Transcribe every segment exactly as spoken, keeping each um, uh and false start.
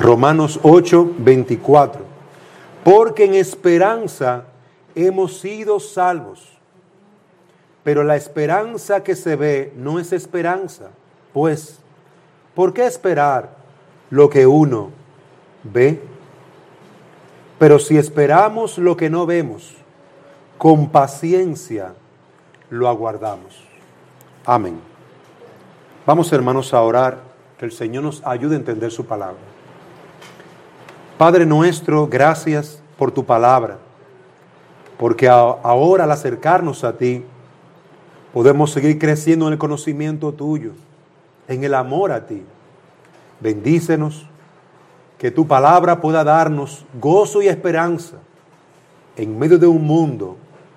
Romanos ocho, veinticuatro. Porque en esperanza hemos sido salvos. Pero la esperanza que se ve no es esperanza. Pues, ¿por qué esperar lo que uno ve? Pero si esperamos lo que no vemos, con paciencia lo aguardamos. Amén. Vamos, hermanos, a orar, que el Señor nos ayude a entender su palabra. Padre nuestro, gracias por tu palabra, porque ahora al acercarnos a ti, podemos seguir creciendo en el conocimiento tuyo, en el amor a ti. Bendícenos, que tu palabra pueda darnos gozo y esperanza en medio de un mundo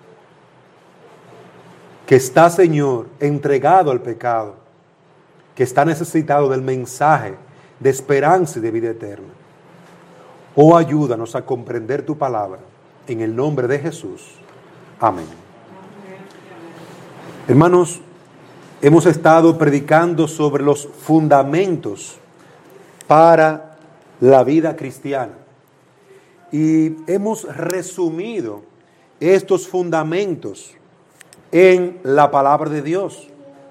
que está, Señor, entregado al pecado, que está necesitado del mensaje de esperanza y de vida eterna. Oh, ayúdanos a comprender tu palabra, en el nombre de Jesús. Amén. Hermanos, hemos estado predicando sobre los fundamentos para la vida cristiana y hemos resumido estos fundamentos en la palabra de Dios.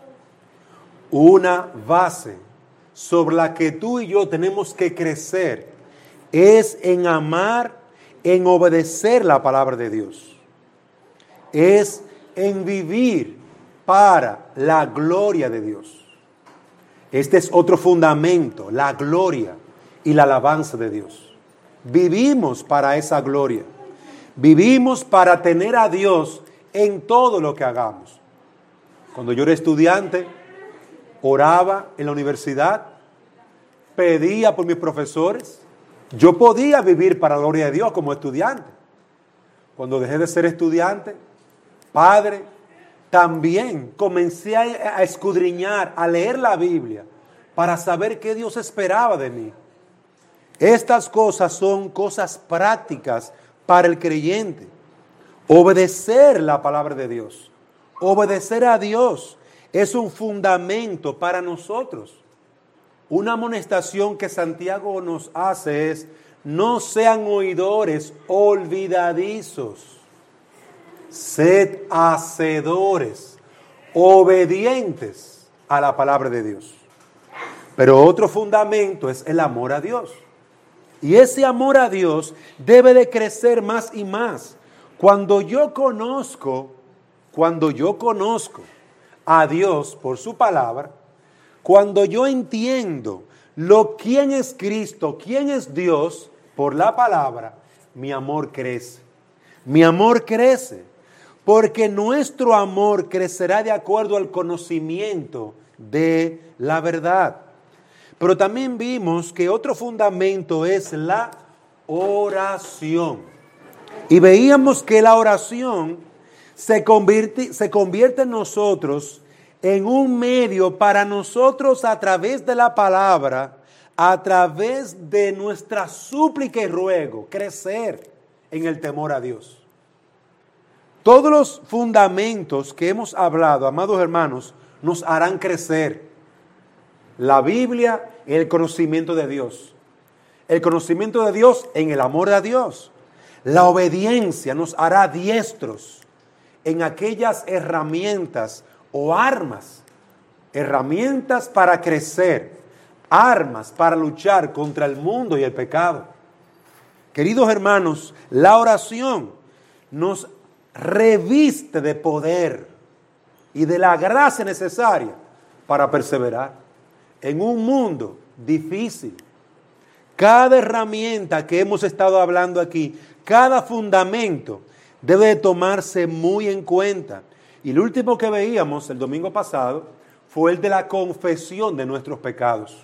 Una base sobre la que tú y yo tenemos que crecer es en amar, en obedecer la palabra de Dios. Es en vivir para la gloria de Dios. Este es otro fundamento, la gloria y la alabanza de Dios. Vivimos para esa gloria. Vivimos para tener a Dios en todo lo que hagamos. Cuando yo era estudiante, oraba en la universidad, pedía por mis profesores. Yo podía vivir para la gloria de Dios como estudiante. Cuando dejé de ser estudiante, padre, también comencé a escudriñar, a leer la Biblia para saber qué Dios esperaba de mí. Estas cosas son cosas prácticas para el creyente. Obedecer la palabra de Dios, obedecer a Dios es un fundamento para nosotros. Una amonestación que Santiago nos hace es: no sean oidores olvidadizos, sed hacedores, obedientes a la palabra de Dios. Pero otro fundamento es el amor a Dios. Y ese amor a Dios debe de crecer más y más. Cuando yo conozco, cuando yo conozco a Dios por su palabra, cuando yo entiendo lo quién es Cristo, quién es Dios por la palabra, mi amor crece. Mi amor crece, porque nuestro amor crecerá de acuerdo al conocimiento de la verdad. Pero también vimos que otro fundamento es la oración. Y veíamos que la oración se convierte, se convierte en nosotros en un medio para nosotros, a través de la palabra, a través de nuestra súplica y ruego, crecer en el temor a Dios. Todos los fundamentos que hemos hablado, amados hermanos, nos harán crecer. La Biblia, el conocimiento de Dios. El conocimiento de Dios en el amor a Dios. La obediencia nos hará diestros en aquellas herramientas o armas, herramientas para crecer, armas para luchar contra el mundo y el pecado. Queridos hermanos, la oración nos reviste de poder y de la gracia necesaria para perseverar en un mundo difícil. Cada herramienta que hemos estado hablando aquí, cada fundamento debe de tomarse muy en cuenta. Y el último que veíamos el domingo pasado fue el de la confesión de nuestros pecados.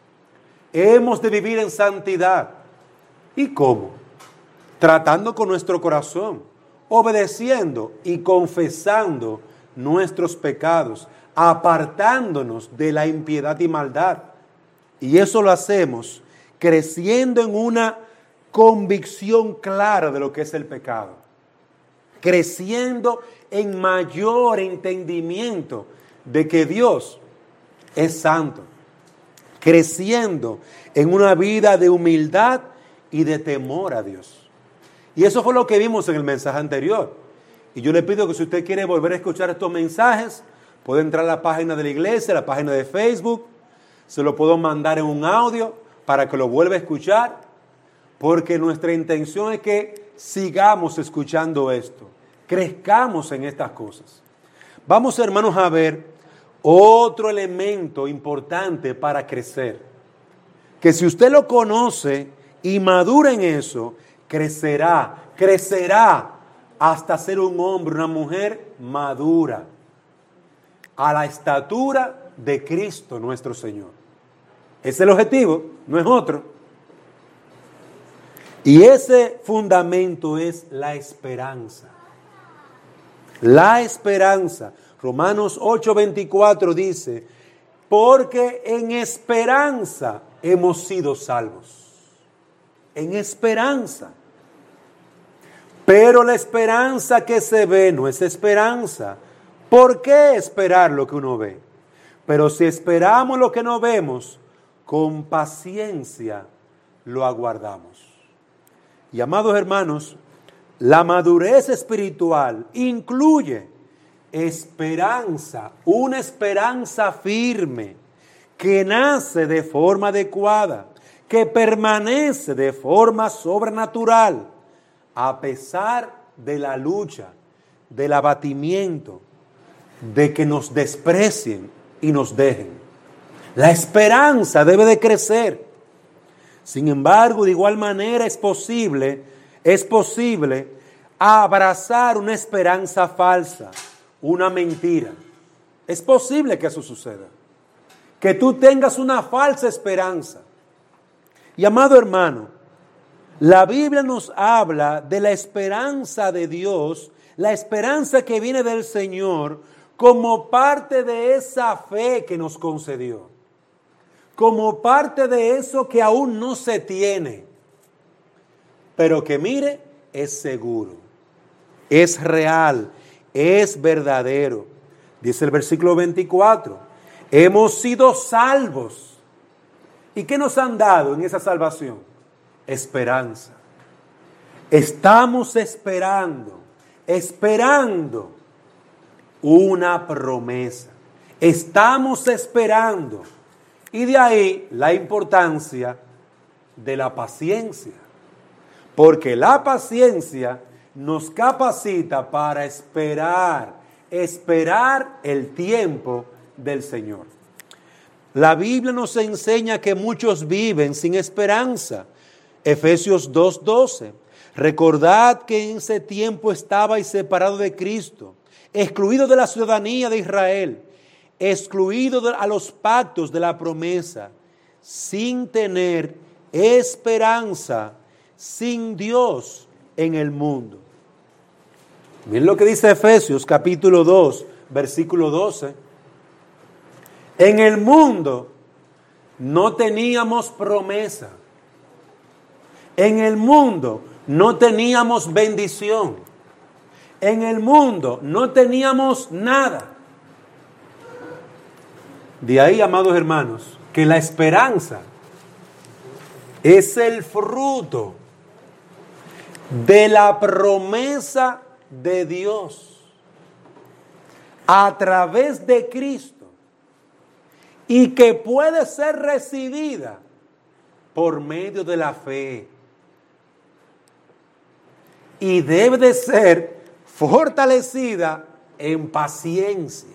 Hemos de vivir en santidad. ¿Y cómo? Tratando con nuestro corazón, obedeciendo y confesando nuestros pecados, apartándonos de la impiedad y maldad. Y eso lo hacemos creciendo en una convicción clara de lo que es el pecado, creciendo en mayor entendimiento de que Dios es santo, creciendo en una vida de humildad y de temor a Dios. Y eso fue lo que vimos en el mensaje anterior. Y yo le pido que si usted quiere volver a escuchar estos mensajes, puede entrar a la página de la iglesia, a la página de Facebook, se lo puedo mandar en un audio para que lo vuelva a escuchar, porque nuestra intención es que sigamos escuchando esto, crezcamos en estas cosas. Vamos, hermanos, a ver otro elemento importante para crecer, que si usted lo conoce y madura en eso, crecerá, crecerá hasta ser un hombre, una mujer madura, a la estatura de Cristo nuestro Señor. Ese es el objetivo, no es otro. Y ese fundamento es la esperanza. La esperanza. Romanos ocho veinticuatro dice, porque en esperanza hemos sido salvos. En esperanza. Pero la esperanza que se ve no es esperanza. ¿Por qué esperar lo que uno ve? Pero si esperamos lo que no vemos, con paciencia lo aguardamos. Y amados hermanos, la madurez espiritual incluye esperanza, una esperanza firme que nace de forma adecuada, que permanece de forma sobrenatural, a pesar de la lucha, del abatimiento, de que nos desprecien y nos dejen. La esperanza debe de crecer. Sin embargo, de igual manera es posible, es posible abrazar una esperanza falsa, una mentira. Es posible que eso suceda. Que tú tengas una falsa esperanza. Y amado hermano, la Biblia nos habla de la esperanza de Dios, la esperanza que viene del Señor, como parte de esa fe que nos concedió, como parte de eso que aún no se tiene, pero que mire, es seguro, es real, es verdadero. Dice el versículo veinticuatro, hemos sido salvos. ¿Y qué nos han dado en esa salvación? Esperanza. Estamos esperando, esperando una promesa. Estamos esperando. Y de ahí la importancia de la paciencia. Porque la paciencia nos capacita para esperar, esperar el tiempo del Señor. La Biblia nos enseña que muchos viven sin esperanza. Efesios dos doce. Recordad que en ese tiempo estabais separados de Cristo, excluido de la ciudadanía de Israel, excluido de, a los pactos de la promesa, sin tener esperanza, sin Dios en el mundo. Miren lo que dice Efesios capítulo dos, versículo doce. En el mundo no teníamos promesa. En el mundo no teníamos bendición. En el mundo no teníamos nada. De ahí, amados hermanos, que la esperanza es el fruto de la promesa de Dios a través de Cristo y que puede ser recibida por medio de la fe y debe de ser fortalecida en paciencia.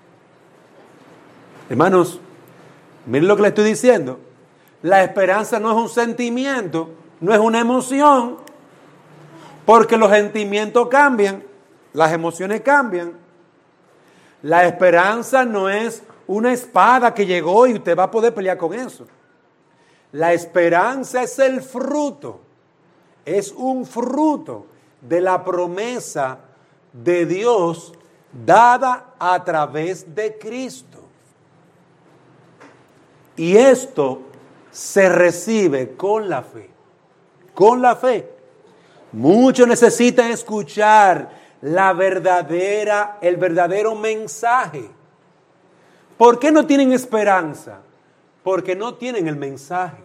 Hermanos, miren lo que le estoy diciendo. La esperanza no es un sentimiento, no es una emoción, porque los sentimientos cambian, las emociones cambian. La esperanza no es una espada que llegó y usted va a poder pelear con eso. La esperanza es el fruto, es un fruto de la promesa de Dios dada a través de Cristo. Y esto se recibe con la fe, con la fe. Muchos necesitan escuchar la verdadera, el verdadero mensaje. ¿Por qué no tienen esperanza? Porque no tienen el mensaje.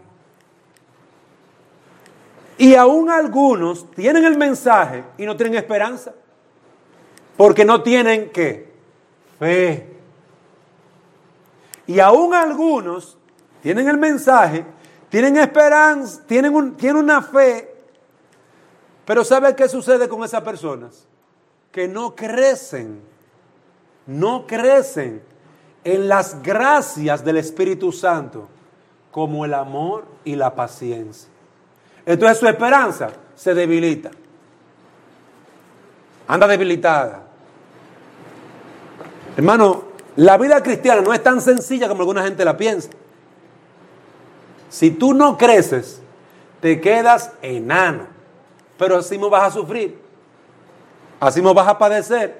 Y aún algunos tienen el mensaje y no tienen esperanza. Porque no tienen, ¿qué? Fe. Y aún algunos tienen el mensaje, tienen esperanza, tienen, un, tienen una fe, pero ¿sabe qué sucede con esas personas? Que no crecen, no crecen en las gracias del Espíritu Santo, como el amor y la paciencia. Entonces su esperanza se debilita, anda debilitada. Hermano, la vida cristiana no es tan sencilla como alguna gente la piensa. Si tú no creces, te quedas enano, pero así no vas a sufrir, así no vas a padecer.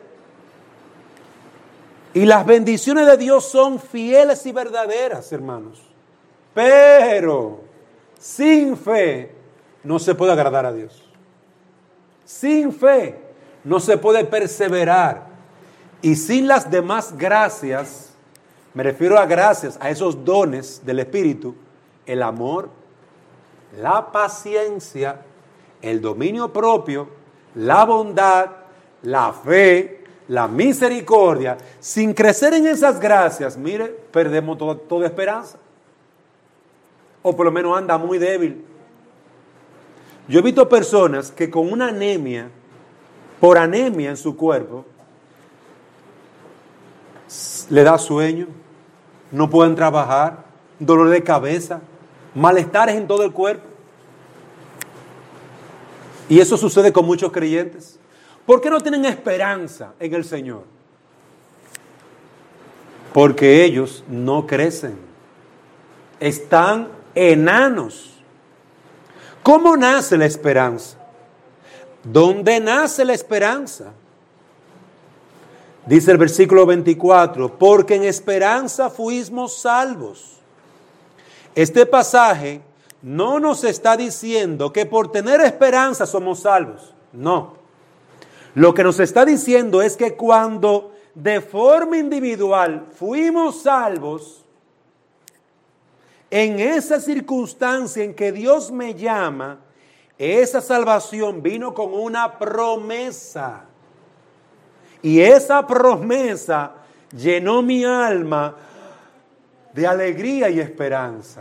Y las bendiciones de Dios son fieles y verdaderas, hermanos. Pero sin fe no se puede agradar a Dios. Sin fe no se puede perseverar. Y sin las demás gracias, me refiero a gracias, a esos dones del Espíritu, el amor, la paciencia, el dominio propio, la bondad, la fe, la misericordia, sin crecer en esas gracias, mire, perdemos toda, toda esperanza. O por lo menos anda muy débil. Yo he visto personas que con una anemia, por anemia en su cuerpo, le da sueño, no pueden trabajar, dolor de cabeza, malestares en todo el cuerpo. Y eso sucede con muchos creyentes. ¿Por qué no tienen esperanza en el Señor? Porque ellos no crecen. Están enanos. ¿Cómo nace la esperanza? ¿Dónde nace la esperanza? Dice el versículo veinticuatro, porque en esperanza fuimos salvos. Este pasaje no nos está diciendo que por tener esperanza somos salvos. No. Lo que nos está diciendo es que cuando de forma individual fuimos salvos, en esa circunstancia en que Dios me llama, esa salvación vino con una promesa. Y esa promesa llenó mi alma de alegría y esperanza.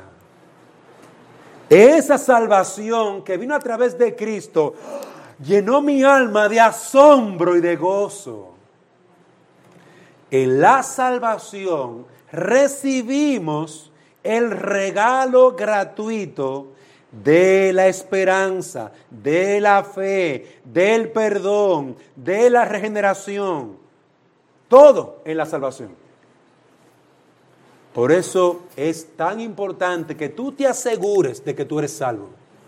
Esa salvación que vino a través de Cristo llenó mi alma de asombro y de gozo. En la salvación recibimos el regalo gratuito de la esperanza, de la fe, del perdón, de la regeneración. Todo en la salvación. Por eso es tan importante que tú te asegures de que tú eres salvo.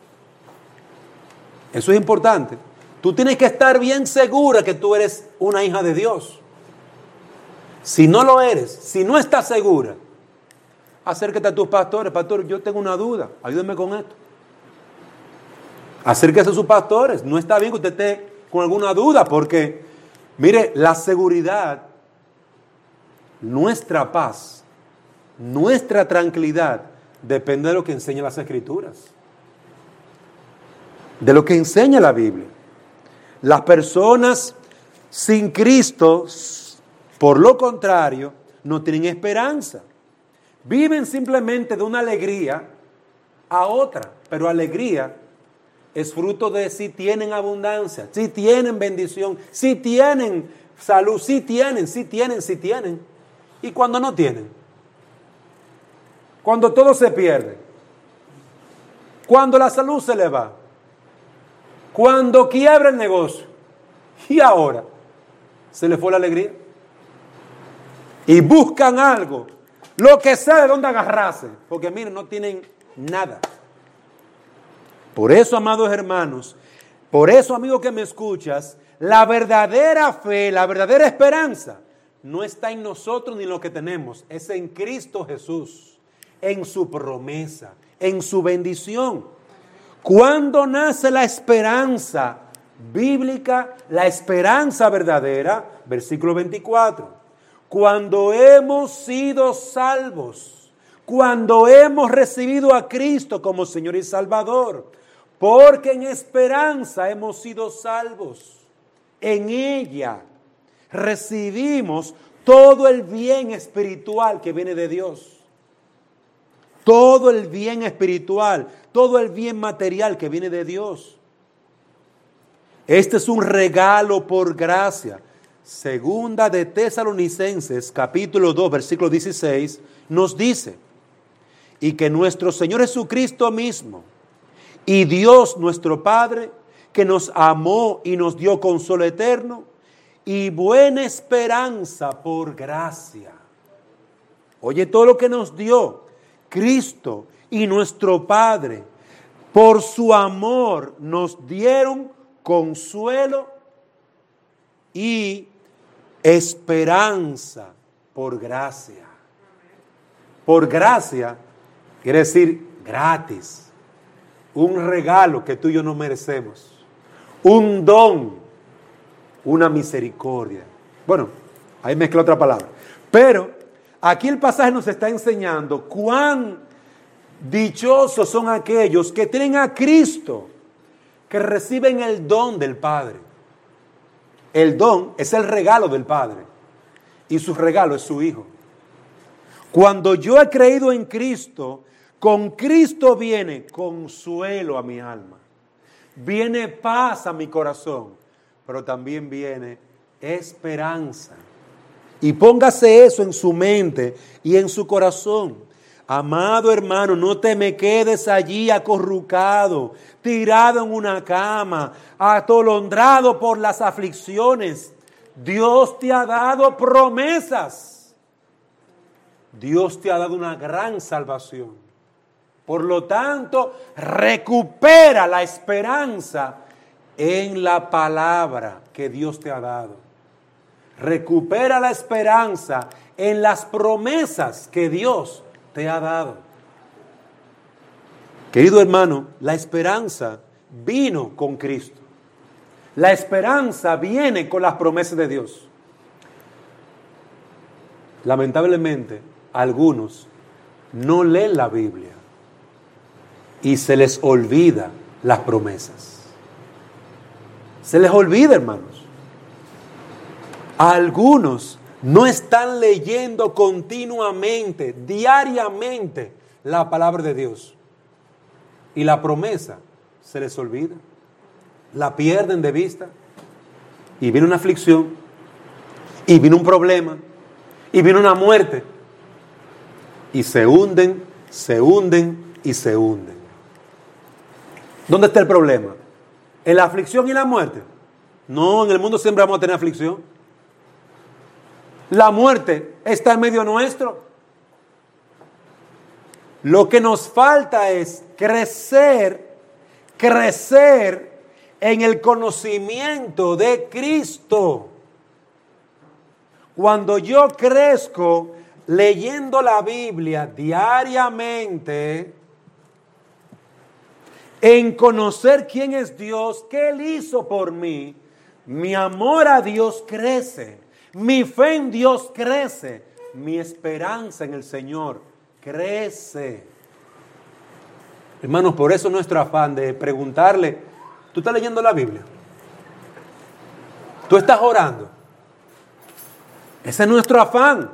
Eso es importante. Tú tienes que estar bien segura que tú eres una hija de Dios. Si no lo eres, si no estás segura, acércate a tus pastores. Pastor, yo tengo una duda, ayúdenme con esto. Acérquese a sus pastores. No está bien que usted esté con alguna duda, porque, mire, la seguridad, nuestra paz, nuestra tranquilidad, depende de lo que enseña las Escrituras, de lo que enseña la Biblia. Las personas sin Cristo, por lo contrario, no tienen esperanza. Viven simplemente de una alegría a otra, pero alegría es fruto de si tienen abundancia, si tienen bendición, si tienen salud, si tienen, si tienen, si tienen. Y cuando no tienen, cuando todo se pierde, cuando la salud se le va, cuando quiebra el negocio, y ahora se le fue la alegría. Y buscan algo, lo que sea de dónde agarrarse, porque miren, no tienen nada. Por eso, amados hermanos, por eso, amigo que me escuchas, la verdadera fe, la verdadera esperanza, no está en nosotros ni en lo que tenemos, es en Cristo Jesús, en su promesa, en su bendición. ¿Cuándo nace la esperanza bíblica, la esperanza verdadera? Versículo veinticuatro. Cuando hemos sido salvos, cuando hemos recibido a Cristo como Señor y Salvador, porque en esperanza hemos sido salvos. En ella recibimos todo el bien espiritual que viene de Dios. Todo el bien espiritual, todo el bien material que viene de Dios. Este es un regalo por gracia. Segunda de Tesalonicenses, capítulo dos, versículo dieciséis, nos dice: y que nuestro Señor Jesucristo mismo y Dios nuestro Padre, que nos amó y nos dio consuelo eterno y buena esperanza por gracia. Oye, todo lo que nos dio Cristo y nuestro Padre, por su amor nos dieron consuelo y esperanza por gracia. Por gracia quiere decir gratis. Un regalo que tú y yo no merecemos. Un don. Una misericordia. Bueno, ahí mezcla otra palabra. Pero aquí el pasaje nos está enseñando cuán dichosos son aquellos que tienen a Cristo, que reciben el don del Padre. El don es el regalo del Padre y su regalo es su Hijo. Cuando yo he creído en Cristo, con Cristo viene consuelo a mi alma, viene paz a mi corazón, pero también viene esperanza. Y póngase eso en su mente y en su corazón. Amado hermano, no te me quedes allí acurrucado, tirado en una cama, atolondrado por las aflicciones. Dios te ha dado promesas. Dios te ha dado una gran salvación. Por lo tanto, recupera la esperanza en la palabra que Dios te ha dado. Recupera la esperanza en las promesas que Dios te ha dado. Querido hermano, la esperanza vino con Cristo. La esperanza viene con las promesas de Dios. Lamentablemente, algunos no leen la Biblia y se les olvida las promesas. Se les olvida, hermanos. Algunos no están leyendo continuamente, diariamente, la palabra de Dios. Y la promesa se les olvida. La pierden de vista. Y viene una aflicción. Y viene un problema. Y viene una muerte. Y se hunden, se hunden y se hunden. ¿Dónde está el problema? ¿En la aflicción y la muerte? No, en el mundo siempre vamos a tener aflicción. La muerte está en medio nuestro. Lo que nos falta es crecer, crecer en el conocimiento de Cristo. Cuando yo crezco leyendo la Biblia diariamente, en conocer quién es Dios, qué Él hizo por mí, mi amor a Dios crece, mi fe en Dios crece, mi esperanza en el Señor crece. Hermanos, por eso nuestro afán de preguntarle, ¿tú estás leyendo la Biblia? ¿Tú estás orando? Ese es nuestro afán.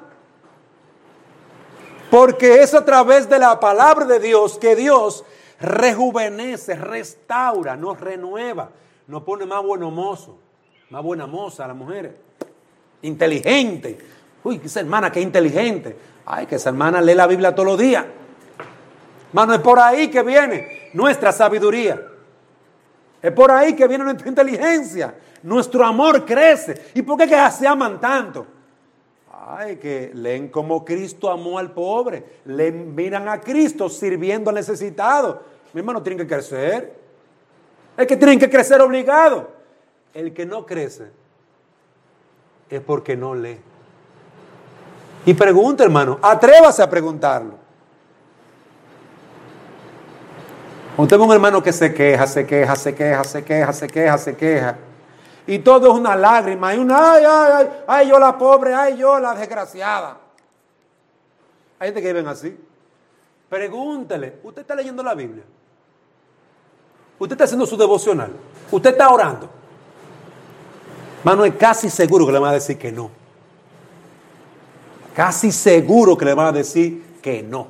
Porque es a través de la palabra de Dios que Dios rejuvenece, restaura, nos renueva, nos pone más buen mozo, más buena moza a las mujeres. Inteligente. Uy, esa hermana que inteligente. Ay, que esa hermana lee la Biblia todos los días. Hermano, es por ahí que viene nuestra sabiduría. Es por ahí que viene nuestra inteligencia. Nuestro amor crece. ¿Y por qué que se aman tanto? Ay, que leen como Cristo amó al pobre. Le miran a Cristo sirviendo al necesitado. Mi hermano, tienen que crecer. Es que tienen que crecer obligado. El que no crece es porque no lee. Y pregunta, hermano, atrévase a preguntarlo. Usted ve un hermano que se queja, se queja, se queja, se queja, se queja, se queja. Y todo es una lágrima, y una, ay, ay, ay, ay, yo la pobre, ay, yo la desgraciada. Hay gente que viven así. Pregúntele, ¿usted está leyendo la Biblia? ¿Usted está haciendo su devocional? ¿Usted está orando? Mano, es casi seguro que le van a decir que no. Casi seguro que le van a decir que no.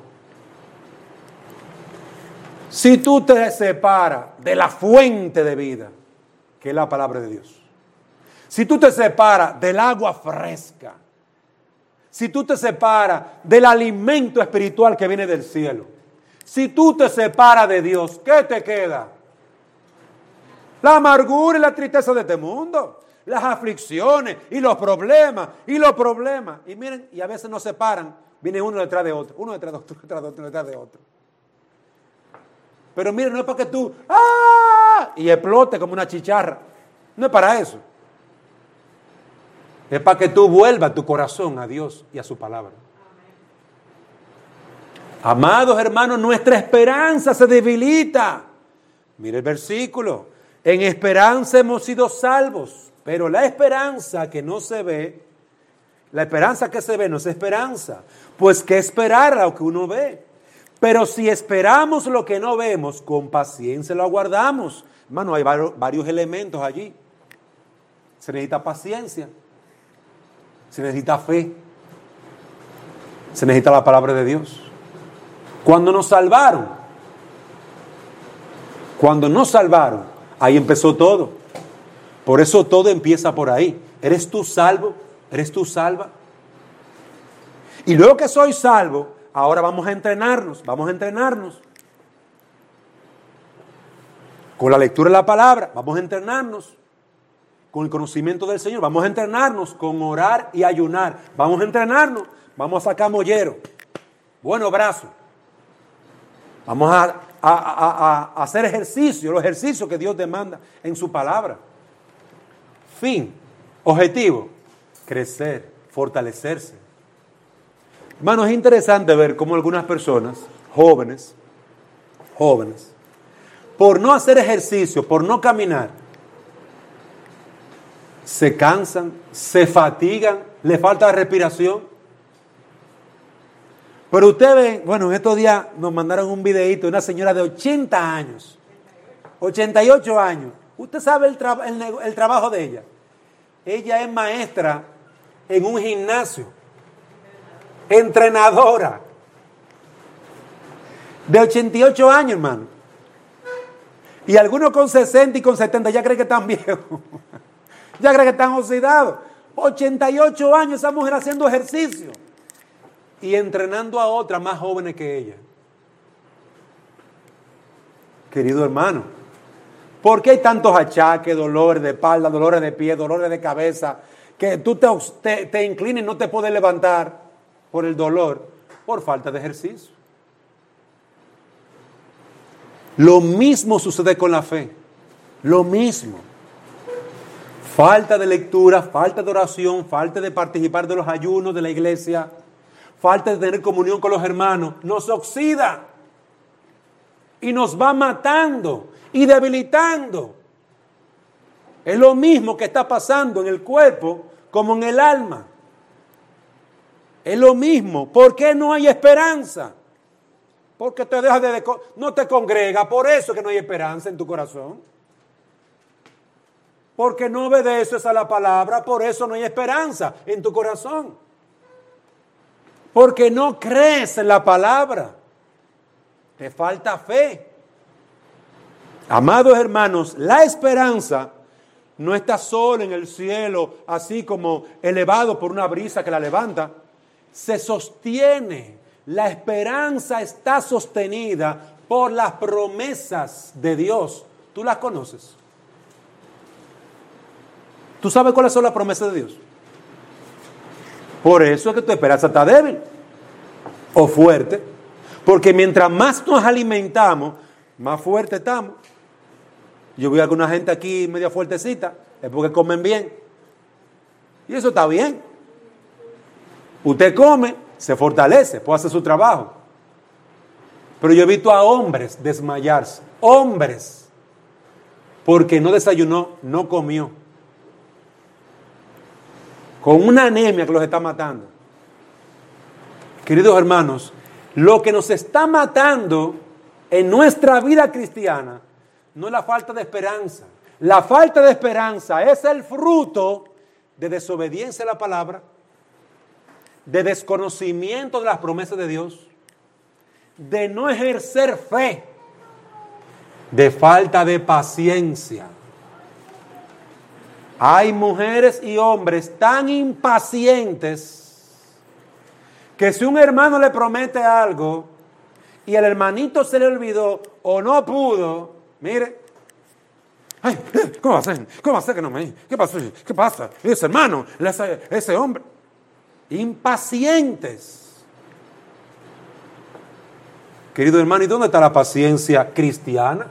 Si tú te separas de la fuente de vida, que es la palabra de Dios, si tú te separas del agua fresca, si tú te separas del alimento espiritual que viene del cielo, si tú te separas de Dios, ¿qué te queda? La amargura y la tristeza de este mundo, las aflicciones y los problemas y los problemas. Y miren, y a veces nos separan, viene uno detrás de otro, uno detrás de otro, detrás de otro, detrás de otro. Pero miren, no es para que tú ¡ah! Y explote como una chicharra. No es para eso. Es para que tú vuelvas tu corazón a Dios y a su palabra. Amados hermanos, nuestra esperanza se debilita. Mire el versículo. En esperanza hemos sido salvos, pero la esperanza que no se ve, la esperanza que se ve no es esperanza, pues ¿qué esperar a lo que uno ve? Pero si esperamos lo que no vemos, con paciencia lo aguardamos. Hermano, hay varios, varios elementos allí. Se necesita paciencia, se necesita fe, se necesita la palabra de Dios. Cuando nos salvaron, cuando nos salvaron, ahí empezó todo. Por eso todo empieza por ahí. ¿Eres tú salvo? ¿Eres tú salva? Y luego que soy salvo, ahora vamos a entrenarnos, vamos a entrenarnos. Con la lectura de la palabra, vamos a entrenarnos. Con el conocimiento del Señor, vamos a entrenarnos. Con orar y ayunar, vamos a entrenarnos. Vamos a sacar mollero, buenos brazos. Vamos a, a, a, a hacer ejercicio, los ejercicios que Dios demanda en su palabra. Fin, objetivo, crecer, fortalecerse. Hermano, es interesante ver cómo algunas personas, jóvenes, jóvenes, por no hacer ejercicio, por no caminar, se cansan, se fatigan, le falta respiración. Pero ustedes ven, bueno, en estos días nos mandaron un videíto de una señora de ochenta años, ochenta y ocho años. ¿Usted sabe el, tra- el, el trabajo de ella? Ella es maestra en un gimnasio, entrenadora, de ochenta y ocho años, hermano. Y algunos con sesenta y con setenta ya creen que están viejos, ya creen que están oxidados. ochenta y ocho años esa mujer haciendo ejercicio y entrenando a otras más jóvenes que ella. Querido hermano, ¿por qué hay tantos achaques, dolores de espalda, dolores de pie, dolores de cabeza, que tú te, te, te inclinas y no te puedes levantar por el dolor? Por falta de ejercicio. Lo mismo sucede con la fe. Lo mismo. Falta de lectura, falta de oración, falta de participar de los ayunos de la iglesia, falta de tener comunión con los hermanos, nos oxida y nos va matando y debilitando. Es lo mismo que está pasando en el cuerpo como en el alma. Es lo mismo. ¿Por qué no hay esperanza? Porque te dejas de, no te congrega, por eso que no hay esperanza en tu corazón. Porque no obedeces a la palabra, por eso no hay esperanza en tu corazón. Porque no crees en la palabra. Te falta fe. Amados hermanos, la esperanza no está solo en el cielo, así como elevado por una brisa que la levanta. Se sostiene. La esperanza está sostenida por las promesas de Dios. ¿Tú las conoces? ¿Tú sabes cuáles son las promesas de Dios? Por eso es que tu esperanza está débil o fuerte. Porque mientras más nos alimentamos, más fuerte estamos. Yo veo a alguna gente aquí media fuertecita, es porque comen bien. Y eso está bien. Usted come, se fortalece, puede hacer su trabajo. Pero yo he visto a hombres desmayarse. Hombres. Porque no desayunó, no comió. Con una anemia que los está matando. Queridos hermanos, Lo que nos está matando en nuestra vida cristiana no es la falta de esperanza. La falta de esperanza es el fruto de desobediencia a la palabra, de desconocimiento de las promesas de Dios, de no ejercer fe, de falta de paciencia. Hay mujeres y hombres tan impacientes que si un hermano le promete algo y el hermanito se le olvidó o no pudo, mire, ay, ¿cómo va a ser? ¿Cómo va a ser que no me? ¿Qué pasó? ¿Qué pasa? Ese hermano, ese, ese hombre, impacientes. Querido hermano, ¿y dónde está la paciencia cristiana?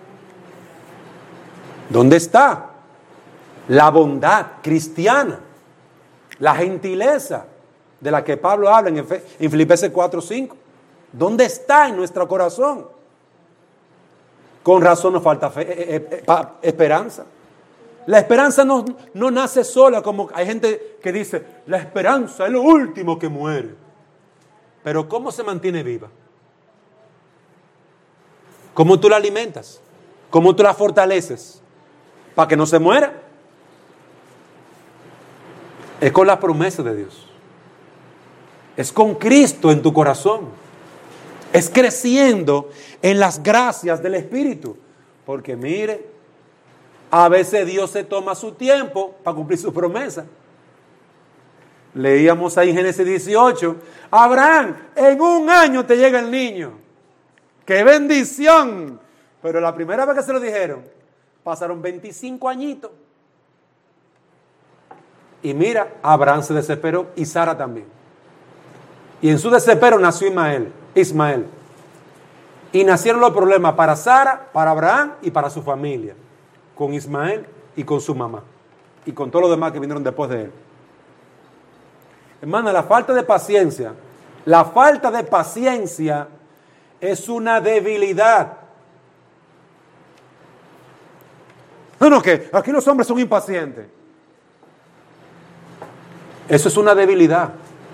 ¿Dónde está la bondad cristiana? La gentileza de la que Pablo habla en, Efe, en Filipenses cuatro cinco. ¿Dónde está en nuestro corazón? Con razón nos falta fe, eh, eh, eh, esperanza. La esperanza no, no nace sola, como hay gente que dice, la esperanza es lo último que muere. Pero ¿cómo se mantiene viva? ¿Cómo tú la alimentas? ¿Cómo tú la fortaleces? Para que no se muera. Es con la promesa de Dios. Es con Cristo en tu corazón. Es creciendo en las gracias del Espíritu. Porque mire, a veces Dios se toma su tiempo para cumplir su promesa. Leíamos ahí en Génesis dieciocho, Abraham, en un año te llega el niño. ¡Qué bendición! Pero la primera vez que se lo dijeron, pasaron veinticinco añitos. Y mira, Abraham se desesperó y Sara también. Y en su desespero nació Ismael, Ismael. Y nacieron los problemas para Sara, para Abraham y para su familia. Con Ismael y con su mamá. Y con todos los demás que vinieron después de él. Hermana, la falta de paciencia, la falta de paciencia es una debilidad. No, no, que aquí los hombres son impacientes. Eso es una debilidad.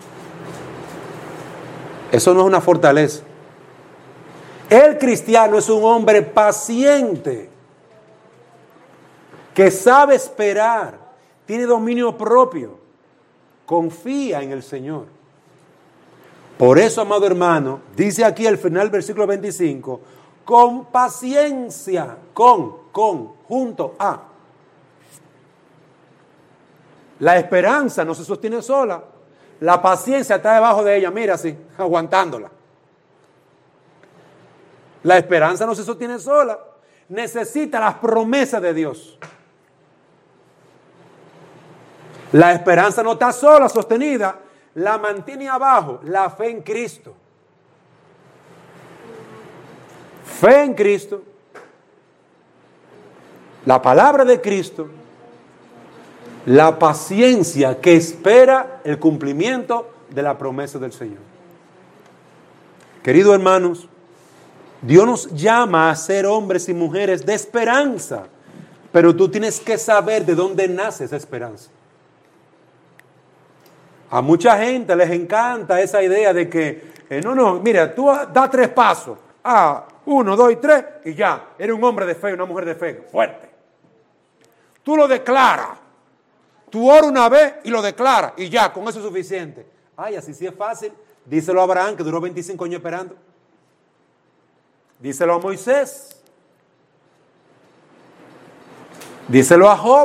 Eso no es una fortaleza. El cristiano es un hombre paciente, que sabe esperar, tiene dominio propio, confía en el Señor. Por eso, amado hermano, dice aquí al final del versículo veinticinco, con paciencia, con, con, junto a. La esperanza no se sostiene sola. La paciencia está debajo de ella, mira así, aguantándola. La esperanza no se sostiene sola. Necesita las promesas de Dios. La esperanza no está sola, sostenida. La mantiene abajo la fe en Cristo. Fe en Cristo. La palabra de Cristo. La paciencia que espera el cumplimiento de la promesa del Señor. Queridos hermanos, Dios nos llama a ser hombres y mujeres de esperanza, pero tú tienes que saber de dónde nace esa esperanza. A mucha gente les encanta esa idea de que, eh, no, no, mira, tú da tres pasos, ah, uno, dos y tres, y ya, eres un hombre de fe, una mujer de fe, fuerte. Tú lo declaras. Tú oras una vez y lo declaras y ya, con eso es suficiente. Ay, así sí es fácil. Díselo a Abraham, que duró veinticinco años esperando. Díselo a Moisés. Díselo a Job.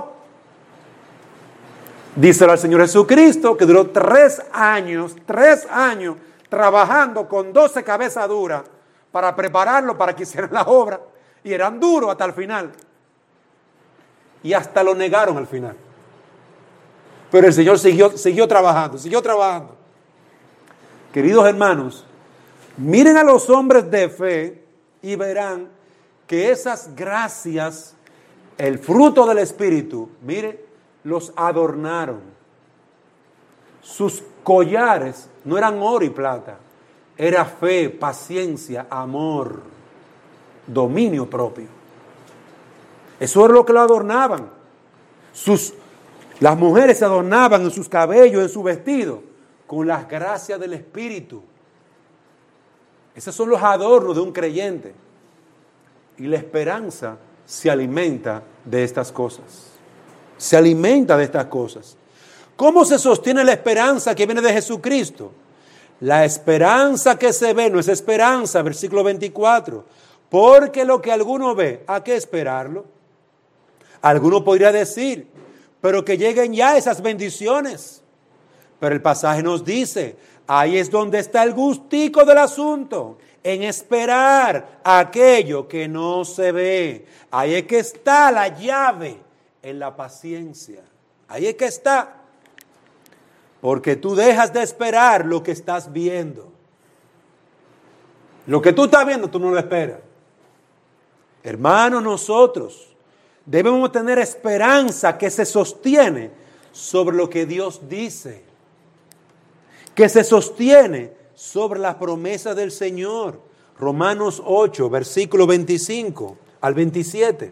Díselo al Señor Jesucristo, que duró tres años, tres años, trabajando con doce cabezas duras para prepararlo para que hicieran la obra. Y eran duros hasta el final. Y hasta lo negaron al final. Pero el Señor siguió, siguió trabajando, siguió trabajando. Queridos hermanos, miren a los hombres de fe y verán que esas gracias, el fruto del Espíritu, miren, los adornaron. Sus collares no eran oro y plata, era fe, paciencia, amor, dominio propio. Eso era lo que lo adornaban. Sus Las mujeres se adornaban en sus cabellos, en su vestido, con las gracias del Espíritu. Esos son los adornos de un creyente. Y la esperanza se alimenta de estas cosas. Se alimenta de estas cosas. ¿Cómo se sostiene la esperanza que viene de Jesucristo? La esperanza que se ve no es esperanza, versículo veinticuatro. Porque lo que alguno ve, ¿a qué esperarlo? Alguno podría decir, pero que lleguen ya esas bendiciones. Pero el pasaje nos dice, ahí es donde está el gustico del asunto, en esperar aquello que no se ve. Ahí es que está la llave, en la paciencia. Ahí es que está. Porque tú dejas de esperar lo que estás viendo. Lo que tú estás viendo, tú no lo esperas. Hermanos, nosotros debemos tener esperanza que se sostiene sobre lo que Dios dice. Que se sostiene sobre la promesa del Señor. Romanos ocho, versículo veinticinco al veintisiete.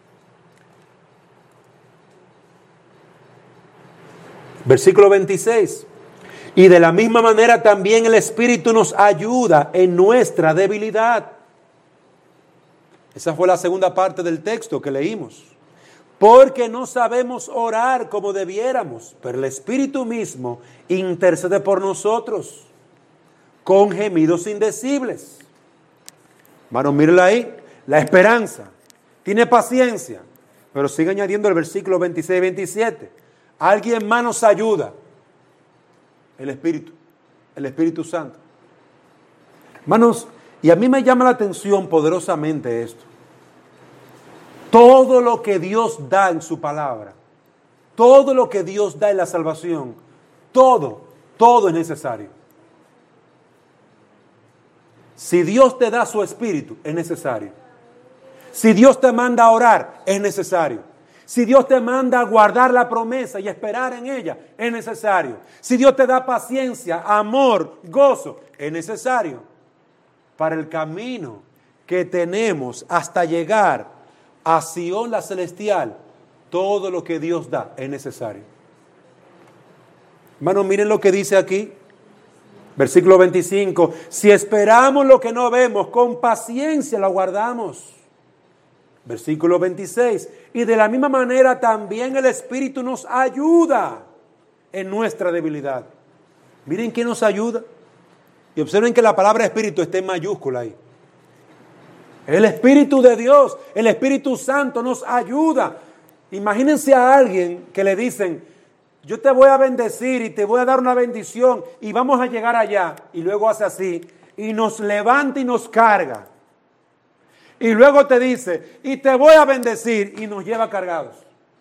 Versículo veintiséis. Y de la misma manera también el Espíritu nos ayuda en nuestra debilidad. Esa fue la segunda parte del texto que leímos. Porque no sabemos orar como debiéramos, pero el Espíritu mismo intercede por nosotros con gemidos indecibles. Hermanos, mírenla ahí, la esperanza, tiene paciencia, pero sigue añadiendo el versículo veintiséis y veintisiete. Alguien más nos ayuda, el Espíritu, el Espíritu Santo. Hermanos, y a mí me llama la atención poderosamente esto. Todo lo que Dios da en su palabra, todo lo que Dios da en la salvación, todo, todo es necesario. Si Dios te da su Espíritu, es necesario. Si Dios te manda a orar, es necesario. Si Dios te manda a guardar la promesa y esperar en ella, es necesario. Si Dios te da paciencia, amor, gozo, es necesario. Para el camino que tenemos hasta llegar a Sion la celestial, todo lo que Dios da es necesario. Hermanos, miren lo que dice aquí. Versículo veinticinco. Si esperamos lo que no vemos, con paciencia lo guardamos. Versículo veintiséis. Y de la misma manera también el Espíritu nos ayuda en nuestra debilidad. Miren quién nos ayuda. Y observen que la palabra Espíritu está en mayúscula ahí. El Espíritu de Dios, el Espíritu Santo nos ayuda. Imagínense a alguien que le dicen, yo te voy a bendecir y te voy a dar una bendición y vamos a llegar allá. Y luego hace así y nos levanta y nos carga. Y luego te dice, y te voy a bendecir y nos lleva cargados.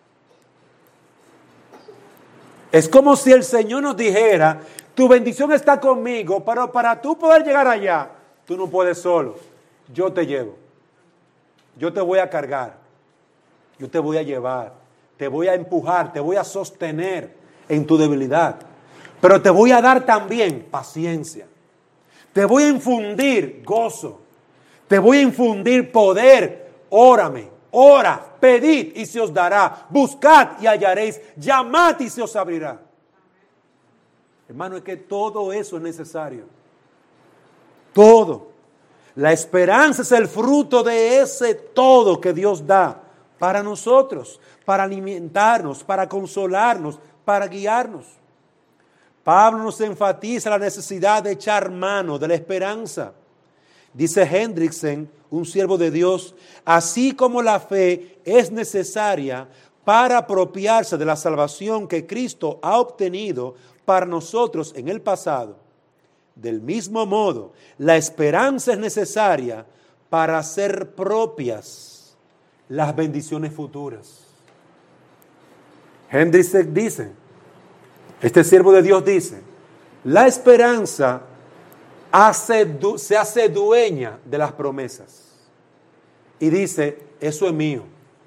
Es como si el Señor nos dijera, tu bendición está conmigo, pero para tú poder llegar allá, tú no puedes solo. Yo te llevo. Yo te voy a cargar. Yo te voy a llevar. Te voy a empujar. Te voy a sostener en tu debilidad. Pero te voy a dar también paciencia. Te voy a infundir gozo. Te voy a infundir poder. Órame. Ora. Pedid y se os dará. Buscad y hallaréis. Llamad y se os abrirá. Hermano, es que todo eso es necesario. Todo. La esperanza es el fruto de ese todo que Dios da para nosotros, para alimentarnos, para consolarnos, para guiarnos. Pablo nos enfatiza la necesidad de echar mano de la esperanza. Dice Hendrickson, un siervo de Dios, así como la fe es necesaria para apropiarse de la salvación que Cristo ha obtenido para nosotros en el pasado, del mismo modo, la esperanza es necesaria para hacer propias las bendiciones futuras. Hendrickson dice, este siervo de Dios dice, la esperanza hace, se hace dueña de las promesas y dice, eso es mío.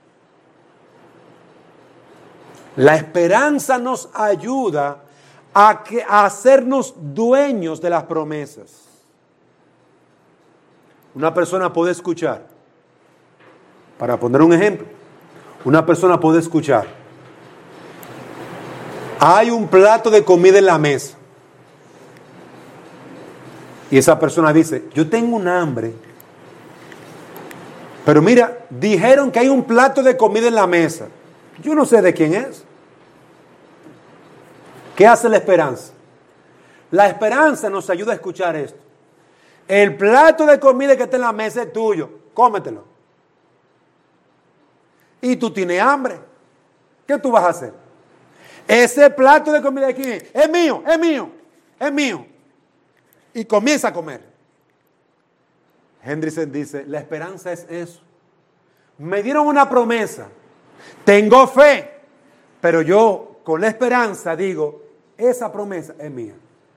La esperanza nos ayuda A, que, a hacernos dueños de las promesas. Una persona puede escuchar, para poner un ejemplo, una persona puede escuchar, hay un plato de comida en la mesa, y Y esa persona dice, yo tengo un hambre, pero mira, dijeron que hay un plato de comida en la mesa. Yo no sé de quién es. ¿Qué hace la esperanza? La esperanza nos ayuda a escuchar esto. El plato de comida que está en la mesa es tuyo, cómetelo. Y tú tienes hambre. ¿Qué tú vas a hacer? Ese plato de comida aquí es mío, es mío, es mío. Y comienza a comer. Hendrickson dice, la esperanza es eso. Me dieron una promesa, tengo fe, pero yo con la esperanza digo, esa promesa es mía.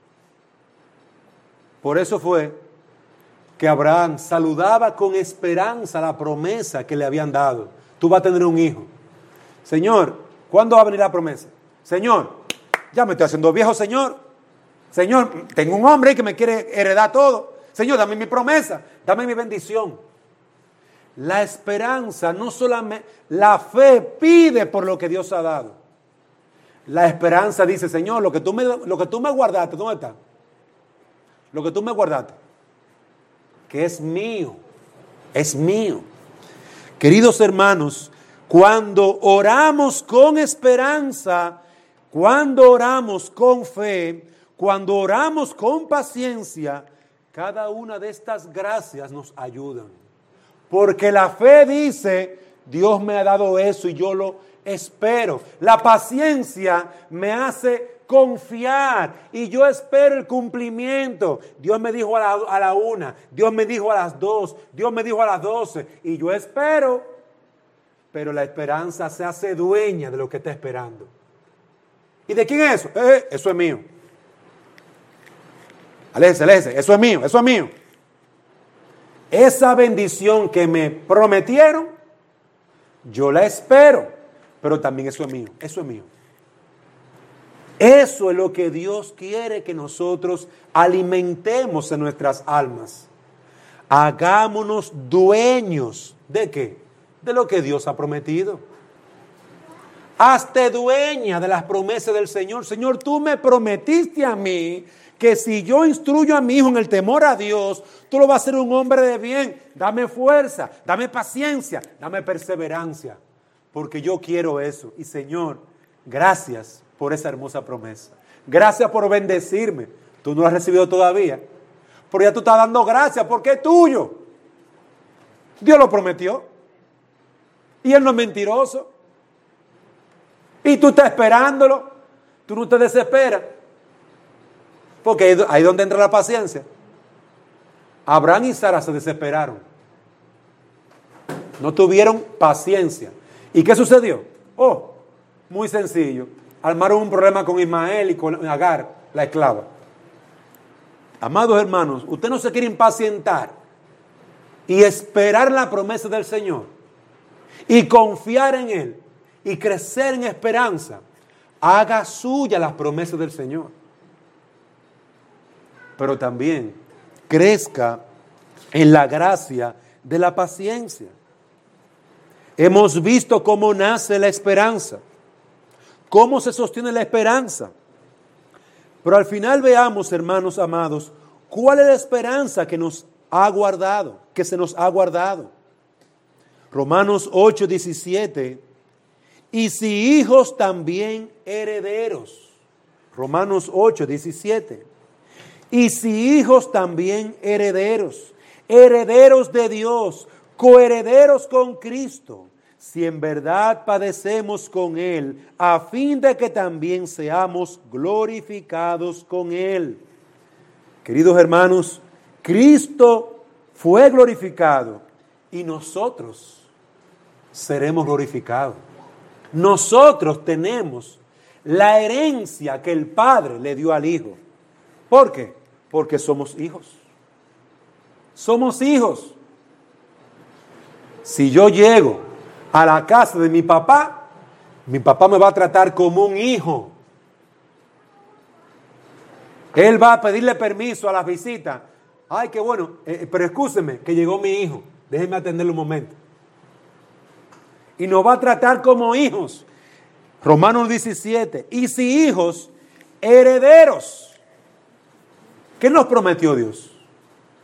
Por eso fue que Abraham saludaba con esperanza la promesa que le habían dado. Tú vas a tener un hijo. Señor, ¿cuándo va a venir la promesa? Señor, ya me estoy haciendo viejo, Señor. Señor, tengo un hombre que me quiere heredar todo. Señor, dame mi promesa, dame mi bendición. La esperanza, no solamente, la fe pide por lo que Dios ha dado. La esperanza dice, Señor, lo que tú me, lo que tú me guardaste, ¿dónde está? Lo que tú me guardaste, que es mío, es mío. Queridos hermanos, cuando oramos con esperanza, cuando oramos con fe, cuando oramos con paciencia, cada una de estas gracias nos ayudan. Porque la fe dice, Dios me ha dado eso y yo lo espero. La paciencia me hace confiar y yo espero el cumplimiento. Dios me dijo a la, a la una, Dios me dijo a las dos, Dios me dijo a las doce y yo espero. Pero la esperanza se hace dueña de lo que está esperando. ¿Y de quién es eso? Eh, eso es mío. Aléjese, aléjese, eso es mío, eso es mío. Esa bendición que me prometieron, yo la espero, pero también eso es mío, eso es mío. Eso es lo que Dios quiere que nosotros alimentemos en nuestras almas. Hagámonos dueños ¿de qué? De lo que Dios ha prometido. Hazte dueña de las promesas del Señor. Señor, tú me prometiste a mí que si yo instruyo a mi hijo en el temor a Dios, tú lo vas a hacer un hombre de bien. Dame fuerza, dame paciencia, dame perseverancia, porque yo quiero eso. Y Señor, gracias por esa hermosa promesa. Gracias por bendecirme. Tú no lo has recibido todavía, pero ya tú estás dando gracias porque es tuyo. Dios lo prometió. Y Él no es mentiroso. Y tú estás esperándolo. Tú no te desesperas. Porque ahí, ahí es donde entra la paciencia. Abraham y Sara se desesperaron. No tuvieron paciencia. ¿Y qué sucedió? Oh, muy sencillo. Armaron un problema con Ismael y con Agar, la esclava. Amados hermanos, usted no se quiere impacientar y esperar la promesa del Señor y confiar en Él y crecer en esperanza. Haga suya las promesas del Señor. Pero también crezca en la gracia de la paciencia. Hemos visto cómo nace la esperanza, cómo se sostiene la esperanza. Pero al final veamos, hermanos amados, cuál es la esperanza que nos ha guardado, que se nos ha guardado. Romanos ocho, diecisiete. Y si hijos, también herederos. Romanos ocho, diecisiete. Y si hijos, también herederos. Herederos de Dios, coherederos con Cristo, si en verdad padecemos con Él, a fin de que también seamos glorificados con Él. Queridos hermanos, Cristo fue glorificado y nosotros seremos glorificados. Nosotros tenemos la herencia que el Padre le dio al Hijo. ¿Por qué? Porque somos hijos. Somos hijos. Si yo llego a la casa de mi papá, mi papá me va a tratar como un hijo. Él va a pedirle permiso a las visitas. Ay, qué bueno, eh, pero excúseme, que llegó mi hijo. Déjeme atenderlo un momento. Y nos va a tratar como hijos. Romanos diecisiete. Y si hijos, herederos. ¿Qué nos prometió Dios?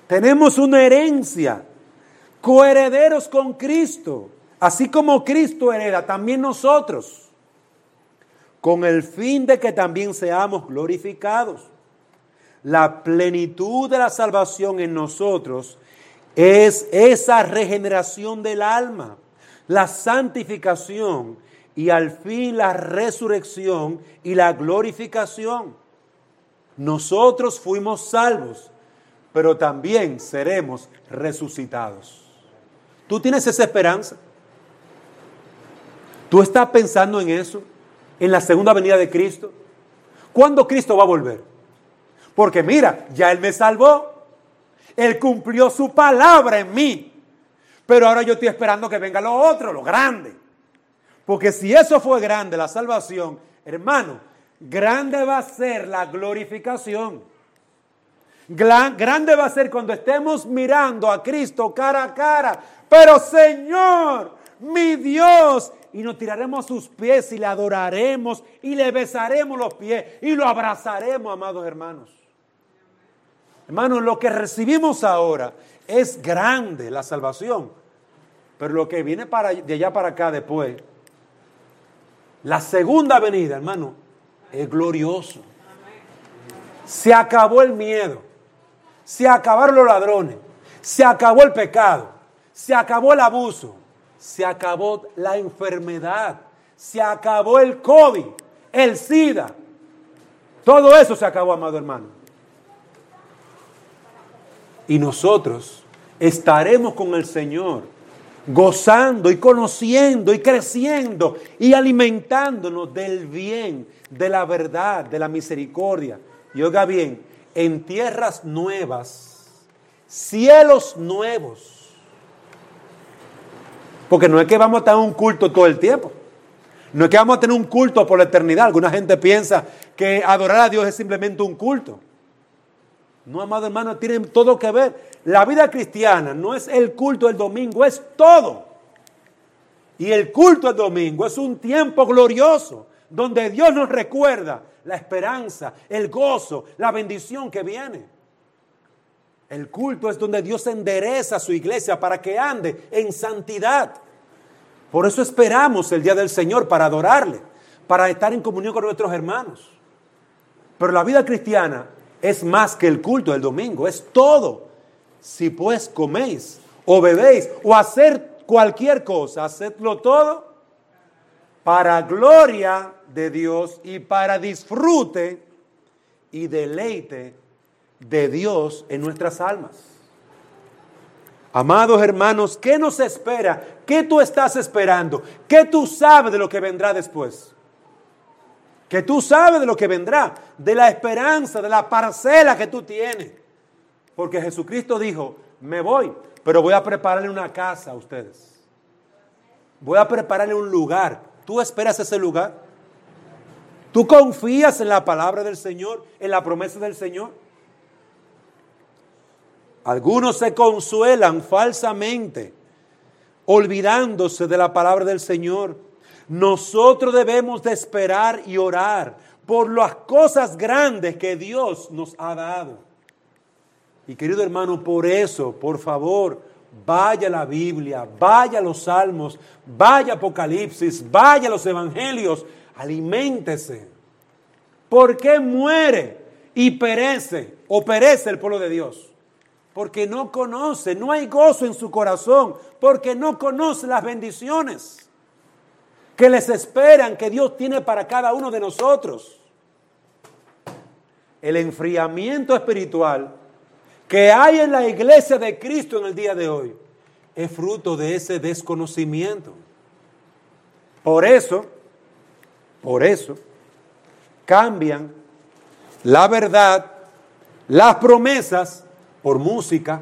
Tenemos una herencia, coherederos con Cristo, así como Cristo hereda, también nosotros, con el fin de que también seamos glorificados. La plenitud de la salvación en nosotros es esa regeneración del alma, la santificación y al fin la resurrección y la glorificación. Nosotros fuimos salvos, pero también seremos resucitados. ¿Tú tienes esa esperanza? ¿Tú estás pensando en eso? ¿En la segunda venida de Cristo? ¿Cuándo Cristo va a volver? Porque mira, ya Él me salvó. Él cumplió su palabra en mí. Pero ahora yo estoy esperando que venga lo otro, lo grande. Porque si eso fue grande, la salvación, hermano, grande va a ser la glorificación. Grande va a ser cuando estemos mirando a Cristo cara a cara. Pero Señor, mi Dios, y nos tiraremos a sus pies y le adoraremos y le besaremos los pies y lo abrazaremos, amados hermanos. Hermanos, lo que recibimos ahora es grande, la salvación. Pero lo que viene para, de allá para acá después, la segunda venida, hermano, es glorioso. Se acabó el miedo. Se acabaron los ladrones. Se acabó el pecado. Se acabó el abuso. Se acabó la enfermedad. Se acabó el COVID, el SIDA. Todo eso se acabó, amado hermano. Y nosotros estaremos con el Señor, gozando y conociendo y creciendo y alimentándonos del bien, de la verdad, de la misericordia. Y oiga bien, en tierras nuevas, cielos nuevos. Porque no es que vamos a tener un culto todo el tiempo. No es que vamos a tener un culto por la eternidad. Alguna gente piensa que adorar a Dios es simplemente un culto. No, amado hermano, tiene todo que ver. La vida cristiana no es el culto del domingo, es todo. Y el culto del domingo es un tiempo glorioso, donde Dios nos recuerda la esperanza, el gozo, la bendición que viene. El culto es donde Dios endereza a su iglesia para que ande en santidad. Por eso esperamos el día del Señor para adorarle, para estar en comunión con nuestros hermanos. Pero la vida cristiana es más que el culto del domingo, es todo. Si pues coméis o bebéis o hacer cualquier cosa, hacedlo todo para gloria de Dios y para disfrute y deleite de Dios en nuestras almas. Amados hermanos, ¿qué nos espera? ¿Qué tú estás esperando? ¿Qué tú sabes de lo que vendrá después? Que tú sabes de lo que vendrá, de la esperanza, de la parcela que tú tienes. Porque Jesucristo dijo, me voy, pero voy a prepararle una casa a ustedes. Voy a prepararle un lugar. ¿Tú esperas ese lugar? ¿Tú confías en la palabra del Señor, en la promesa del Señor? Algunos se consuelan falsamente, olvidándose de la palabra del Señor. Nosotros debemos de esperar y orar por las cosas grandes que Dios nos ha dado. Y querido hermano, por eso, por favor, vaya a la Biblia, vaya a los Salmos, vaya a Apocalipsis, vaya a los Evangelios, aliméntese. ¿Por qué muere y perece o perece el pueblo de Dios? Porque no conoce, no hay gozo en su corazón, porque no conoce las bendiciones que les esperan, que Dios tiene para cada uno de nosotros. El enfriamiento espiritual que hay en la iglesia de Cristo en el día de hoy es fruto de ese desconocimiento. Por eso, por eso, cambian la verdad, las promesas, por música,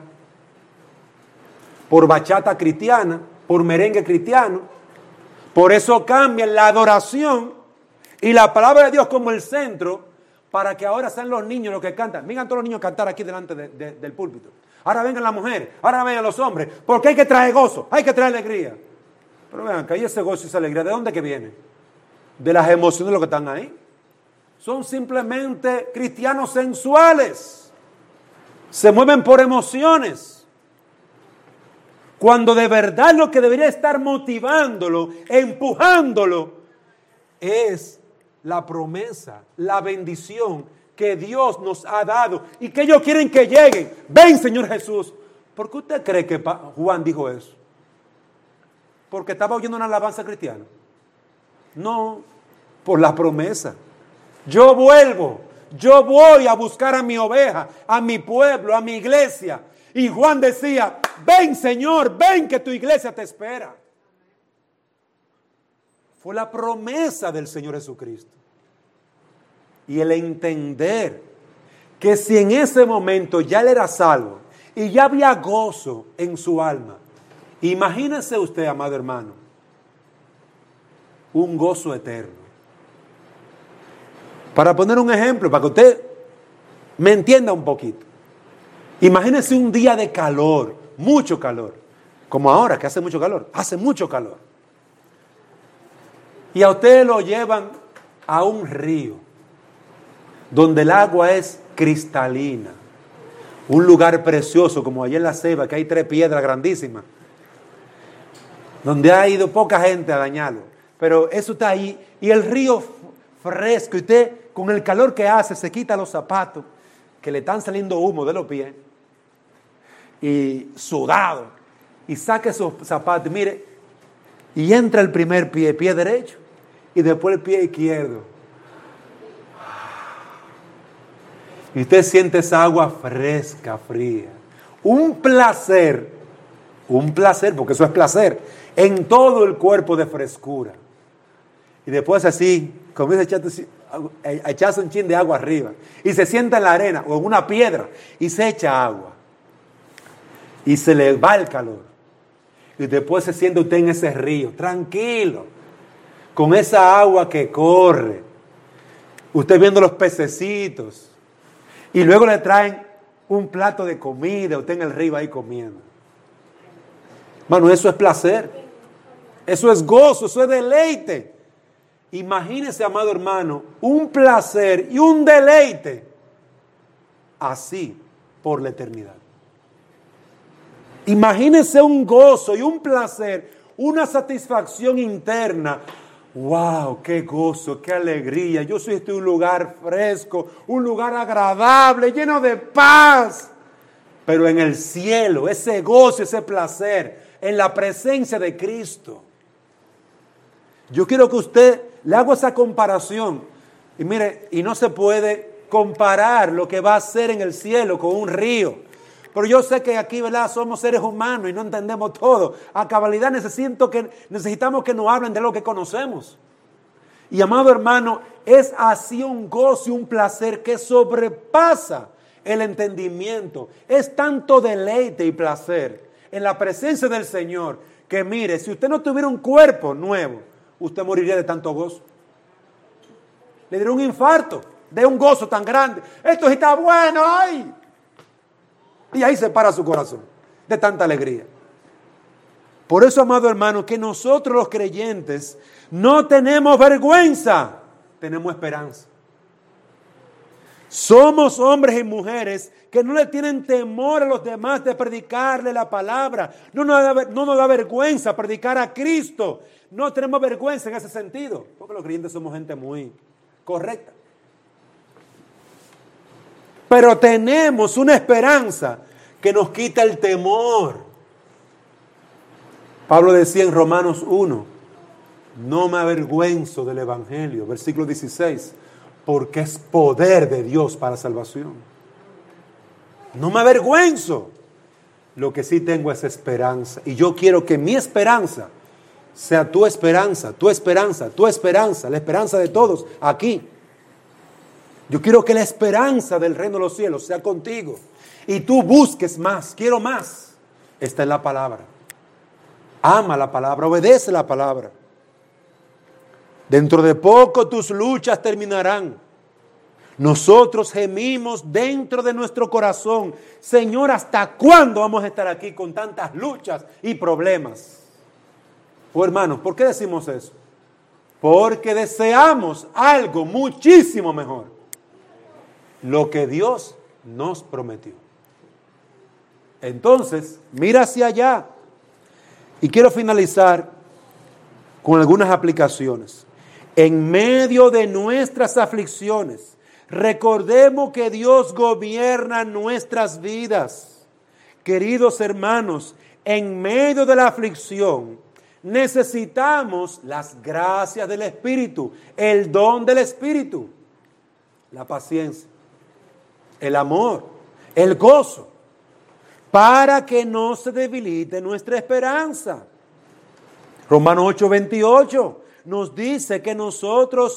por bachata cristiana, por merengue cristiano. Por eso cambian la adoración y la palabra de Dios como el centro, para que ahora sean los niños los que cantan. Vengan todos los niños a cantar aquí delante de, de, del púlpito. Ahora vengan las mujeres, ahora vengan los hombres, porque hay que traer gozo, hay que traer alegría. Pero vean, que hay ese gozo y esa alegría, ¿de dónde que viene? De las emociones de los que están ahí. Son simplemente cristianos sensuales. se mueven por emociones. Cuando de verdad lo que debería estar motivándolo, empujándolo, es la promesa, la bendición que Dios nos ha dado y que ellos quieren que lleguen. Ven, Señor Jesús. ¿Por qué usted cree que Juan dijo eso? ¿Porque estaba oyendo una alabanza cristiana? No, por la promesa. Yo vuelvo, yo voy a buscar a mi oveja, a mi pueblo, a mi iglesia. Y Juan decía, ven Señor, ven que tu iglesia te espera. Fue la promesa del Señor Jesucristo. Y el entender que si en ese momento ya él era salvo y ya había gozo en su alma, imagínese usted, amado hermano, un gozo eterno. Para poner un ejemplo, para que usted me entienda un poquito. Imagínese un día de calor, mucho calor, como ahora que hace mucho calor, hace mucho calor. Y a usted lo llevan a un río, donde el agua es cristalina. Un lugar precioso, como allá en La Ceiba, que hay tres piedras grandísimas, donde ha ido poca gente a dañarlo. Pero eso está ahí, y el río fresco, y usted con el calor que hace, se quita los zapatos, que le están saliendo humo de los pies, y sudado, y saca esos zapatos, mire, y entra el primer pie, pie derecho, y después el pie izquierdo. Y usted siente esa agua fresca, fría. Un placer, un placer, porque eso es placer, en todo el cuerpo de frescura. Y después así, comienza a echarse, a echarse un chin de agua arriba. Y se sienta en la arena o en una piedra y se echa agua. Y se le va el calor. Y después se siente usted en ese río, tranquilo, con esa agua que corre. Usted viendo los pececitos. Y luego le traen un plato de comida, usted en el río ahí comiendo. Mano, eso es placer. Eso es gozo, eso es deleite. Imagínese, amado hermano, un placer y un deleite así por la eternidad. Imagínese un gozo y un placer, una satisfacción interna. ¡Wow! ¡Qué gozo! ¡Qué alegría! Yo soy este un lugar fresco, un lugar agradable, lleno de paz. Pero en el cielo, ese gozo, ese placer, en la presencia de Cristo. Yo quiero que usted le haga esa comparación. Y mire, y no se puede comparar lo que va a ser en el cielo con un río. Pero yo sé que aquí, ¿verdad?, somos seres humanos y no entendemos todo. A cabalidad necesito que, necesitamos que nos hablen de lo que conocemos. Y amado hermano, es así un gozo y un placer que sobrepasa el entendimiento. Es tanto deleite y placer en la presencia del Señor que mire, si usted no tuviera un cuerpo nuevo, usted moriría de tanto gozo. Le diría un infarto de un gozo tan grande. Esto sí está bueno, ¡ay! Y ahí se para su corazón de tanta alegría. Por eso, amado hermano, que nosotros los creyentes no tenemos vergüenza, tenemos esperanza. Somos hombres y mujeres que no le tienen temor a los demás de predicarle la palabra. No nos da, no nos da vergüenza predicar a Cristo. No tenemos vergüenza en ese sentido, porque los creyentes somos gente muy correcta. Pero tenemos una esperanza que nos quita el temor. Pablo decía en Romanos uno, no me avergüenzo del Evangelio, versículo dieciséis, porque es poder de Dios para salvación. No me avergüenzo. Lo que sí tengo es esperanza. Y yo quiero que mi esperanza sea tu esperanza, tu esperanza, tu esperanza, la esperanza de todos aquí. Yo quiero que la esperanza del reino de los cielos sea contigo. Y tú busques más, quiero más. Esta es la palabra. Ama la palabra, obedece la palabra. Dentro de poco tus luchas terminarán. Nosotros gemimos dentro de nuestro corazón. Señor, ¿hasta cuándo vamos a estar aquí con tantas luchas y problemas? Oh, hermanos, ¿por qué decimos eso? Porque deseamos algo muchísimo mejor. Lo que Dios nos prometió. Entonces, mira hacia allá. Y quiero finalizar con algunas aplicaciones. En medio de nuestras aflicciones, recordemos que Dios gobierna nuestras vidas. Queridos hermanos, en medio de la aflicción, necesitamos las gracias del Espíritu, el don del Espíritu, la paciencia, el amor, el gozo, para que no se debilite nuestra esperanza. Romanos ocho veintiocho nos dice que nosotros,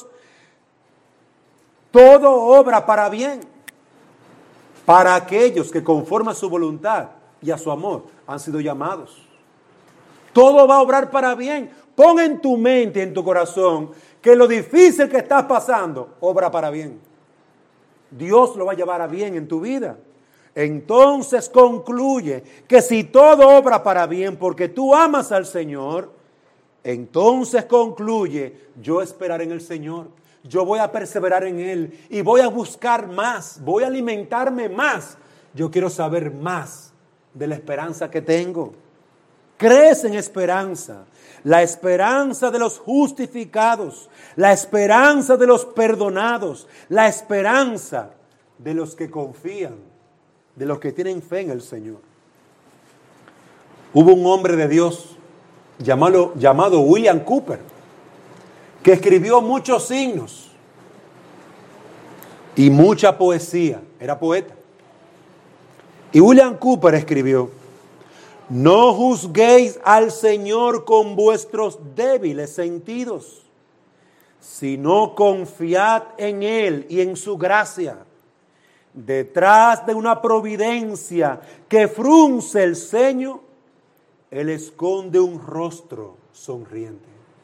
todo obra para bien, para aquellos que conforme a su voluntad y a su amor han sido llamados. Todo va a obrar para bien. Pon en tu mente y en tu corazón que lo difícil que estás pasando, obra para bien. Dios lo va a llevar a bien en tu vida. Entonces concluye que si todo obra para bien porque tú amas al Señor, entonces concluye, yo esperaré en el Señor, yo voy a perseverar en Él y voy a buscar más, voy a alimentarme más. Yo quiero saber más de la esperanza que tengo. Crees en esperanza, la esperanza de los justificados, la esperanza de los perdonados, la esperanza de los que confían, de los que tienen fe en el Señor. Hubo un hombre de Dios llamado, llamado William Cooper, que escribió muchos himnos y mucha poesía, era poeta. Y William Cooper escribió: no juzguéis al Señor con vuestros débiles sentidos, sino confiad en Él y en su gracia. Detrás de una providencia que frunce el ceño, Él esconde un rostro sonriente.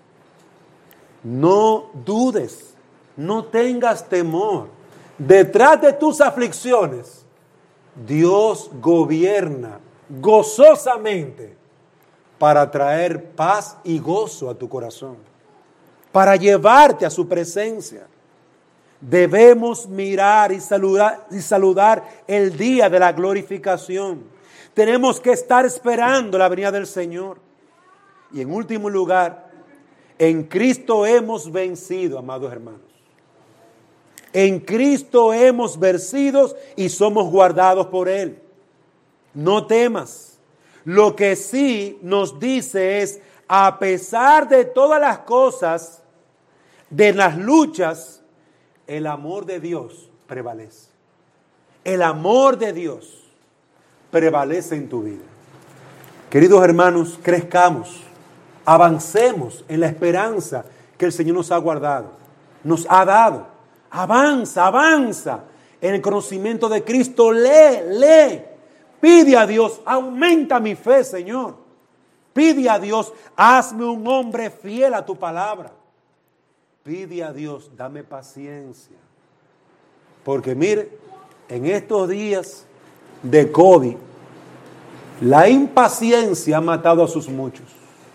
No dudes, no tengas temor. Detrás de tus aflicciones, Dios gobierna gozosamente para traer paz y gozo a tu corazón, para llevarte a su presencia. Debemos mirar y saludar, y saludar el día de la glorificación. Tenemos que estar esperando la venida del Señor. Y en último lugar, en Cristo hemos vencido, amados hermanos. En Cristo hemos vencido y somos guardados por Él. No temas. Lo que sí nos dice es, a pesar de todas las cosas, de las luchas, el amor de Dios prevalece. El amor de Dios prevalece en tu vida. Queridos hermanos, crezcamos, avancemos en la esperanza que el Señor nos ha guardado, nos ha dado. Avanza, avanza en el conocimiento de Cristo. Lee, lee. Pide a Dios, aumenta mi fe, Señor. Pide a Dios, hazme un hombre fiel a tu palabra. Pide a Dios, dame paciencia. Porque mire, en estos días de COVID, la impaciencia ha matado a sus muchos.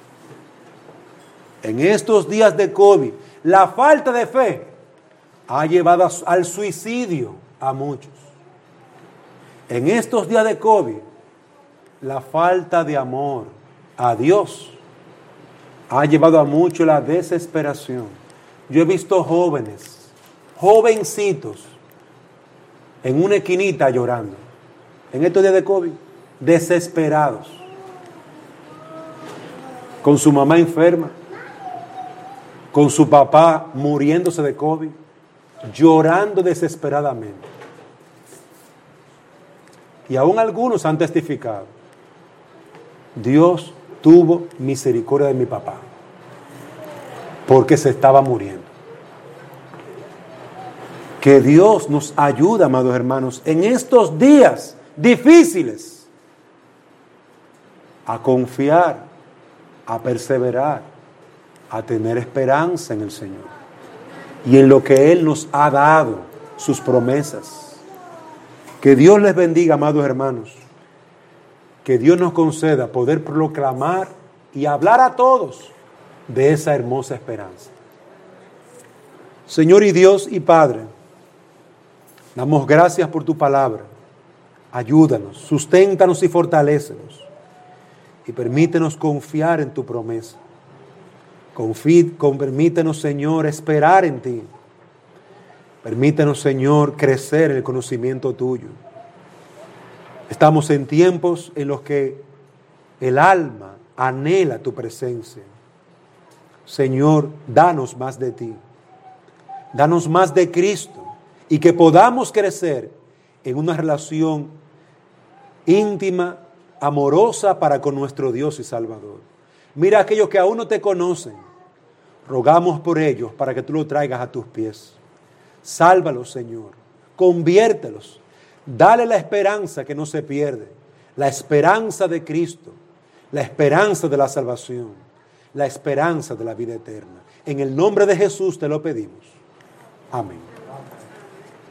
En estos días de COVID, la falta de fe ha llevado al suicidio a muchos. En estos días de COVID, la falta de amor a Dios ha llevado a muchos a la desesperación. Yo he visto jóvenes, jovencitos, en una esquinita llorando. En estos días de COVID, desesperados. Con su mamá enferma, con su papá muriéndose de COVID, llorando desesperadamente. Y aún algunos han testificado: Dios tuvo misericordia de mi papá, porque se estaba muriendo. Que Dios nos ayude, amados hermanos, en estos días difíciles, a confiar, a perseverar, a tener esperanza en el Señor y en lo que Él nos ha dado, sus promesas. Que Dios les bendiga, amados hermanos. Que Dios nos conceda poder proclamar y hablar a todos de esa hermosa esperanza. Señor y Dios y Padre, damos gracias por tu palabra. Ayúdanos, susténtanos y fortalécenos. Y permítenos confiar en tu promesa. Confí, con, permítenos, Señor, esperar en ti. Permítenos, Señor, crecer en el conocimiento tuyo. Estamos en tiempos en los que el alma anhela tu presencia. Señor, danos más de ti. Danos más de Cristo. Y que podamos crecer en una relación íntima, amorosa para con nuestro Dios y Salvador. Mira a aquellos que aún no te conocen. Rogamos por ellos para que tú los traigas a tus pies. Sálvalos, Señor. Conviértelos. Dale la esperanza que no se pierde. La esperanza de Cristo. La esperanza de la salvación. La esperanza de la vida eterna. En el nombre de Jesús te lo pedimos. Amén.